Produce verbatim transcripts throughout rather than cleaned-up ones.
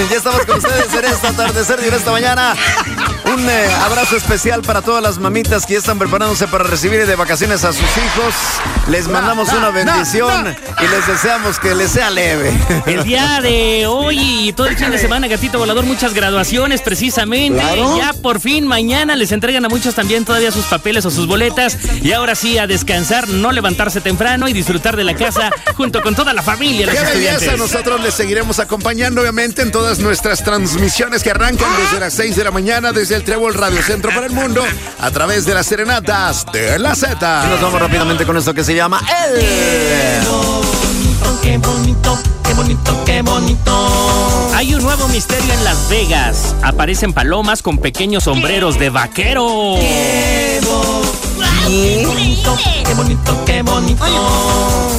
Ya estamos con ustedes en esta atardecer y en esta mañana. Un eh, abrazo especial para todas las mamitas que ya están preparándose para recibir de vacaciones a sus hijos. Les mandamos una bendición y les deseamos que les sea leve. El día de hoy y todo el fin de semana, Gatito Volador, muchas graduaciones precisamente. ¿Claro? Ya por fin mañana les entregan a muchos también todavía sus papeles o sus boletas. Y ahora sí, a descansar, no levantarse temprano y disfrutar de la casa junto con toda la familia. Los ¡Qué estudiantes! belleza! Nosotros les seguiremos acompañando, obviamente, en todas nuestras transmisiones que arrancan desde las seis de la mañana, desde el Trébol Radio Centro para el Mundo, a través de las serenatas de la Z. Y nos vamos rápidamente con esto que se llama El... ¡Qué bonito, qué bonito, qué bonito! Hay un nuevo misterio en Las Vegas. Aparecen palomas con pequeños sombreros de vaquero. ¡Qué bonito, qué bonito, qué bonito!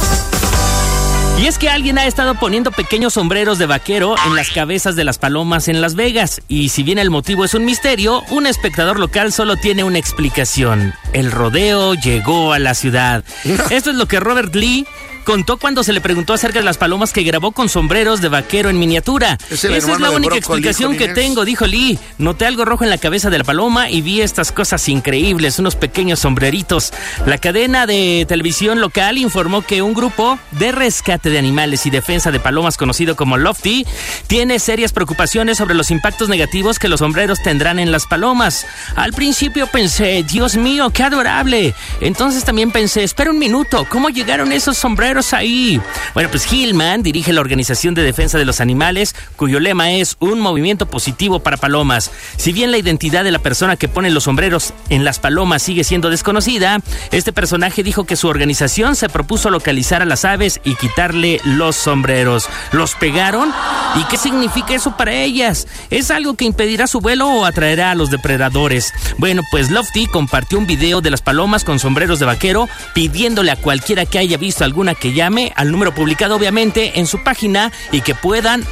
Y es que alguien ha estado poniendo pequeños sombreros de vaquero en las cabezas de las palomas en Las Vegas. Y si bien el motivo es un misterio, un espectador local solo tiene una explicación. El rodeo llegó a la ciudad. Esto es lo que Robert Lee contó cuando se le preguntó acerca de las palomas que grabó con sombreros de vaquero en miniatura. Es Esa es la única explicación que tengo, dijo Lee. Noté algo rojo en la cabeza de la paloma y vi estas cosas increíbles, unos pequeños sombreritos. La cadena de televisión local informó que un grupo de rescate de animales y defensa de palomas conocido como Lofty tiene serias preocupaciones sobre los impactos negativos que los sombreros tendrán en las palomas. Al principio pensé, Dios mío, qué adorable. Entonces también pensé, espera un minuto, ¿cómo llegaron esos sombreros ahí? Bueno, pues Hillman dirige la Organización de Defensa de los Animales, cuyo lema es un movimiento positivo para palomas. Si bien la identidad de la persona que pone los sombreros en las palomas sigue siendo desconocida, este personaje dijo que su organización se propuso localizar a las aves y quitarle los sombreros. ¿Los pegaron? ¿Y qué significa eso para ellas? ¿Es algo que impedirá su vuelo o atraerá a los depredadores? Bueno, pues Lofty compartió un video de las palomas con sombreros de vaquero, pidiéndole a cualquiera que haya visto alguna que llame al número publicado obviamente en su página y que puedan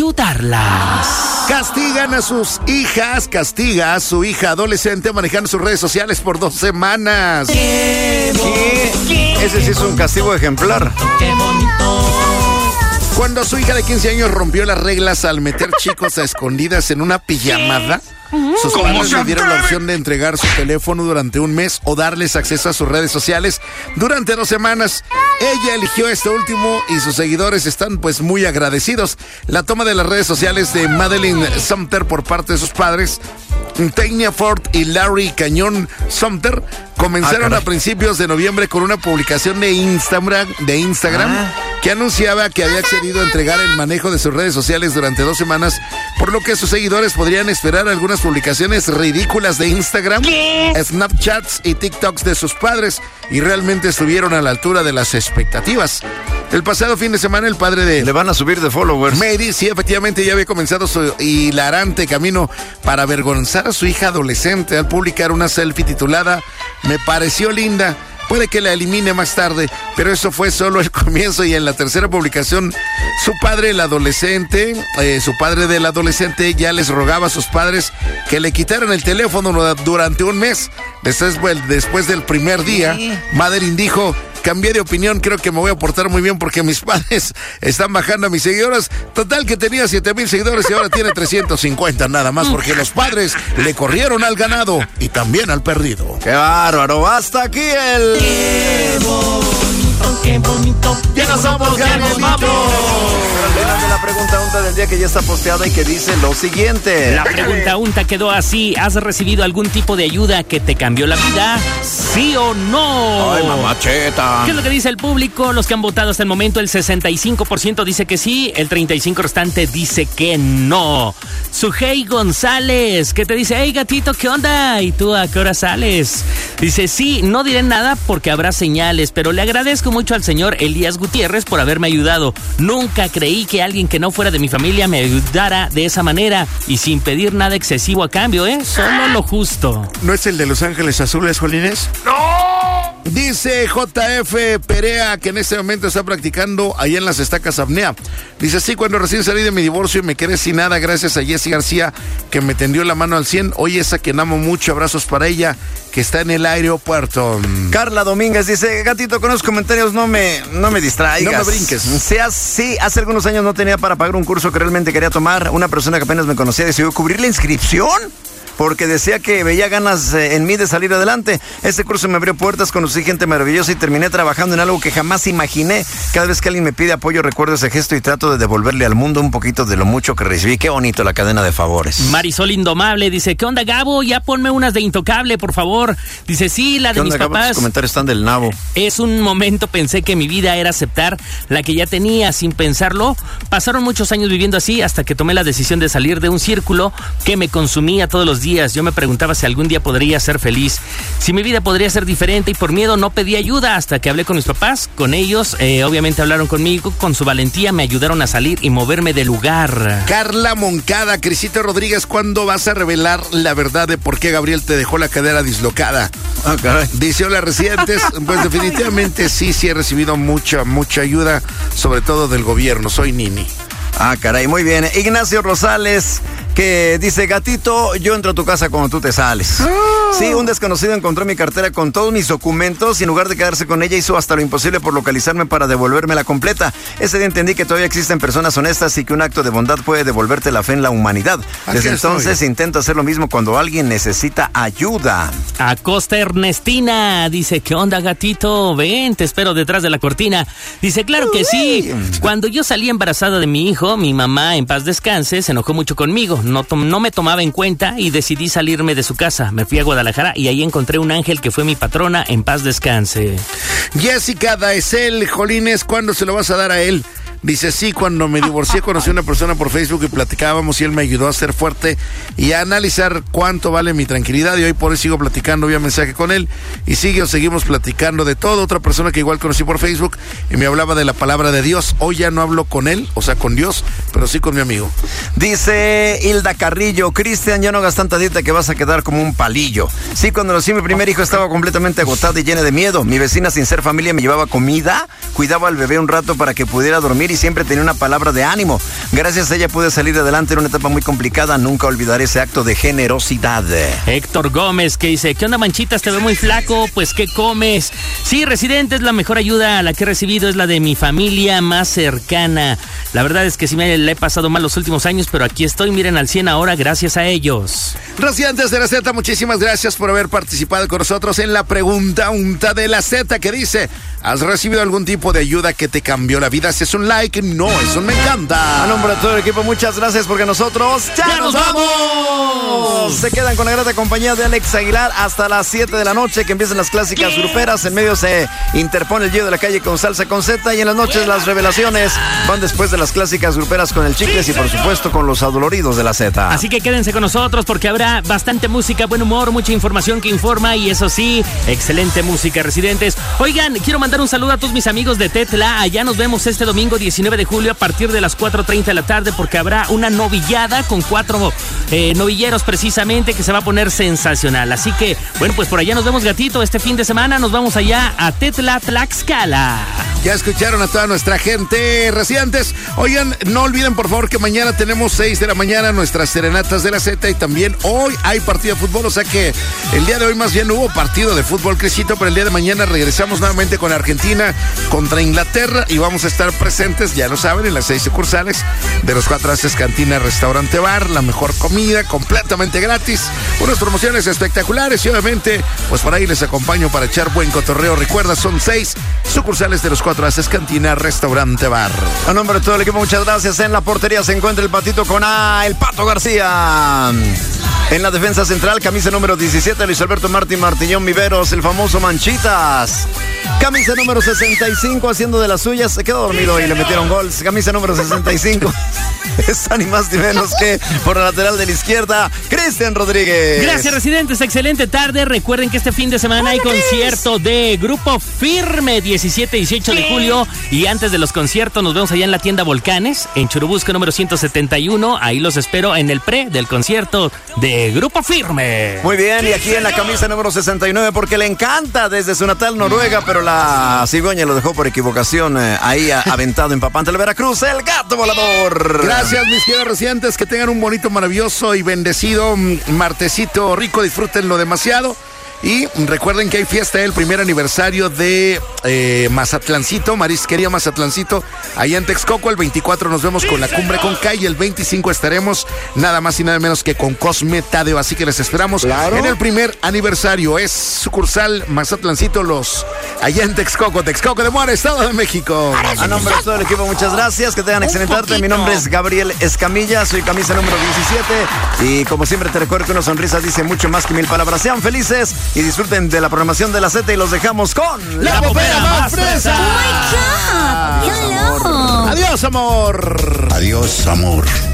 ayudarlas. Castigan a sus hijas, castiga a su hija adolescente manejando sus redes sociales por dos semanas. ¿Qué? Ese sí es un castigo ejemplar. ¡Qué bonito! Cuando su hija de quince años rompió las reglas al meter chicos a escondidas en una pijamada, sus padres le dieron la opción de entregar su teléfono durante un mes o darles acceso a sus redes sociales durante dos semanas. Ella eligió este último y sus seguidores están pues muy agradecidos. La toma de las redes sociales de Madeline Sumter por parte de sus padres, Tanya Ford y Larry Cañón Sumter, comenzaron ah, a principios de noviembre con una publicación de Instagram, de Instagram ah. que anunciaba que había accedido a entregar el manejo de sus redes sociales durante dos semanas, por lo que sus seguidores podrían esperar algunas publicaciones ridículas de Instagram, ¿Qué? Snapchats y TikToks de sus padres, y realmente estuvieron a la altura de las expectativas. El pasado fin de semana el padre de... Le van a subir de followers. Mary, sí, efectivamente ya había comenzado su hilarante camino para avergonzar a su hija adolescente al publicar una selfie titulada "Me pareció linda". Puede que la elimine más tarde, pero eso fue solo el comienzo, y en la tercera publicación, su padre, el adolescente, eh, su padre del adolescente ya les rogaba a sus padres que le quitaran el teléfono durante un mes. Después, después del primer día, Madeline dijo: cambié de opinión, creo que me voy a portar muy bien porque mis padres están bajando a mis seguidores. Total que tenía siete mil seguidores y ahora tiene trescientos cincuenta nada más, porque los padres le corrieron al ganado y también al perdido. ¡Qué bárbaro! ¡Hasta aquí el... ¡Qué bonito, qué bonito! ¡Ya nos vamos, Gabrielito! Pero al final de la pregunta unta del día, que ya está posteada y que dice lo siguiente. La pregunta unta quedó así: ¿has recibido algún tipo de ayuda que te cambió la vida? ¿Sí o no? ¡Ay, mamacheta! ¿Qué es lo que dice el público? Los que han votado hasta el momento, el sesenta y cinco por ciento dice que sí, el treinta y cinco por ciento restante dice que no. Sujei González, ¿qué te dice? Hey, gatito, ¿qué onda? ¿Y tú a qué hora sales? Dice: sí, no diré nada porque habrá señales, pero le agradezco mucho al señor Elías Gutiérrez por haberme ayudado. Nunca creí que alguien que no fuera de mi familia me ayudara de esa manera y sin pedir nada excesivo a cambio, ¿eh? Solo lo justo. ¿No es el de Los Ángeles Azules, Jolines? ¡No! Dice J F Perea que en este momento está practicando ahí en las estacas apnea. Dice, sí, cuando recién salí de mi divorcio y me quedé sin nada, gracias a Jessy García que me tendió la mano al cien. Hoy esa que amo mucho, abrazos para ella que está en el aeropuerto. Carla Domínguez dice, gatito, con los comentarios no me, no me distraigas. No me brinques. Sí, sí, hace algunos años no tenía para pagar un curso que realmente quería tomar. Una persona que apenas me conocía decidió cubrir la inscripción porque decía que veía ganas eh, en mí de salir adelante. Este curso me abrió puertas, conocí gente maravillosa y terminé trabajando en algo que jamás imaginé. Cada vez que alguien me pide apoyo, recuerdo ese gesto y trato de devolverle al mundo un poquito de lo mucho que recibí. Qué bonito la cadena de favores. Marisol Indomable dice, ¿qué onda, Gabo? Ya ponme unas de Intocable, por favor. Dice, sí, la de onda, mis Gabo? papás. Tus comentarios están del nabo. Es un momento pensé que mi vida era aceptar la que ya tenía sin pensarlo. Pasaron muchos años viviendo así hasta que tomé la decisión de salir de un círculo que me consumía todos los días. Yo me preguntaba si algún día podría ser feliz, si mi vida podría ser diferente y por miedo no pedí ayuda hasta que hablé con mis papás. Con ellos, eh, obviamente hablaron conmigo, con su valentía me ayudaron a salir y moverme de lugar. Carla Moncada, Crisita Rodríguez, ¿cuándo vas a revelar la verdad de por qué Gabriel te dejó la cadera dislocada? Ah, caray. Dice, hola, residentes. Pues definitivamente sí, sí he recibido mucha, mucha ayuda, sobre todo del gobierno. Soy Nini. Ah, caray, muy bien. Ignacio Rosales, que dice, gatito, yo entro a tu casa cuando tú te sales. Oh. Sí, un desconocido encontró mi cartera con todos mis documentos y en lugar de quedarse con ella hizo hasta lo imposible por localizarme para devolvérmela completa. Ese día entendí que todavía existen personas honestas y que un acto de bondad puede devolverte la fe en la humanidad. Desde entonces intento hacer lo mismo cuando alguien necesita ayuda. Acosta Ernestina dice, ¿qué onda, gatito? Ven, te espero detrás de la cortina. Dice, claro que sí. Cuando yo salí embarazada de mi hijo, mi mamá, en paz descanse, se enojó mucho conmigo. No, no me tomaba en cuenta y decidí salirme de su casa. Me fui a Guadalajara y ahí encontré un ángel que fue mi patrona, en paz descanse. Jessica Daesel, Jolines, ¿cuándo se lo vas a dar a él? Dice, sí, cuando me divorcié conocí a una persona por Facebook y platicábamos y él me ayudó a ser fuerte y a analizar cuánto vale mi tranquilidad y hoy por hoy sigo platicando vía mensaje con él y sigue o seguimos platicando de todo. Otra persona que igual conocí por Facebook y me hablaba de la palabra de Dios. Hoy ya no hablo con él, o sea, con Dios, pero sí con mi amigo. Dice Hilda Carrillo, Cristian, ya no hagas tanta dieta que vas a quedar como un palillo. Sí, cuando nací mi primer hijo estaba completamente agotado y llena de miedo. Mi vecina, sin ser familia, me llevaba comida, cuidaba al bebé un rato para que pudiera dormir y siempre tenía una palabra de ánimo. Gracias a ella pude salir adelante en una etapa muy complicada. Nunca olvidaré ese acto de generosidad. Héctor Gómez, que dice, ¿qué onda, Manchitas? Te veo muy flaco, pues ¿qué comes? Sí, residentes, la mejor ayuda a la que he recibido es la de mi familia más cercana. La verdad es que sí me la he pasado mal los últimos años, pero aquí estoy, miren, al cien ahora, gracias a ellos. Residentes de la Z, muchísimas gracias por haber participado con nosotros en la pregunta unta de la Z, que dice, ¿has recibido algún tipo de ayuda que te cambió la vida? Si es un like, no, eso me encanta. A nombre de todo el equipo, muchas gracias porque nosotros ya, ¡Ya nos vamos! vamos. Se quedan con la grata compañía de Alex Aguilar hasta las siete de la noche, que empiezan las clásicas gruperas. En medio se interpone el Gio de la Calle con Salsa con Z y en las noches las revelaciones van después de las clásicas gruperas con el Chicles y por supuesto con los adoloridos de la Z. Así que quédense con nosotros porque habrá bastante música, buen humor, mucha información que informa y eso sí, excelente música, residentes. Oigan, quiero mandar un saludo a todos mis amigos de Tetla. Allá nos vemos este domingo diecinueve de julio a partir de las cuatro treinta de la tarde porque habrá una novillada con cuatro eh, novilleros precisamente que se va a poner sensacional. Así que, bueno, pues por allá nos vemos, gatito. Este fin de semana nos vamos allá a Tetla, Tlaxcala. Ya escucharon a toda nuestra gente, residentes. Oigan, no olviden por favor que mañana tenemos seis de la mañana nuestras serenatas de la Z y también hoy hay partido de fútbol, o sea que el día de hoy más bien hubo partido de fútbol, Crisito, pero el día de mañana regresamos nuevamente con Argentina contra Inglaterra y vamos a estar presentes, ya lo saben, en las seis sucursales de los Cuatro Haces Cantina Restaurante Bar, la mejor comida completamente gratis, unas promociones espectaculares y obviamente pues por ahí les acompaño para echar buen cotorreo. Recuerda, son seis sucursales de los Cuatro Haces Cantina Restaurante Bar. A nombre de todo el equipo, muchas gracias. En la portería se encuentra el Patito con A, el Pato García. En la defensa central, camisa número diecisiete, Luis Alberto Martín Martillón Viveros, el famoso Manchitas. Camisa número sesenta y cinco, haciendo de las suyas, se quedó dormido y le metieron gol. Camisa número sesenta y cinco. está ni más ni menos que por la lateral de la izquierda, Cristian Rodríguez. Gracias, residentes. Excelente tarde. Recuerden que este fin de semana hay concierto de Grupo Firme, diecisiete y dieciocho de julio. Y antes de los conciertos nos vemos allá en la tienda Volcanes, en Churubusco número ciento setenta y uno. Ahí los espero en el pre del concierto de Grupo Firme. Muy bien, y aquí en la camisa número sesenta y nueve, porque le encanta desde su natal Noruega, pero la cigüeña lo dejó por equivocación eh, ahí aventado en Papantla, el Veracruz, el gato volador. Gracias, mis queridos residentes, que tengan un bonito, maravilloso y bendecido martesito rico, disfrútenlo demasiado. Y recuerden que hay fiesta del primer aniversario de eh, Mazatlancito, Marisquería Mazatlancito, allá en Texcoco. El veinticuatro nos vemos con la Cumbre con Kai y el veinticinco estaremos nada más y nada menos que con Cosme Tadeo. Así que les esperamos claro. en el primer aniversario. Es sucursal Mazatlancito, los allá en Texcoco, Texcoco de Mora, Estado de México. A nombre de todo el equipo, muchas gracias. Que tengan excelente tarde. Mi nombre es Gabriel Escamilla, soy camisa número diecisiete. Y como siempre te recuerdo que una sonrisa dice mucho más que mil palabras. Sean felices y disfruten de la programación de la Z y los dejamos con La Popera Más Fresa. Oh my God. Adiós, amor. Adiós, amor. Adiós, amor.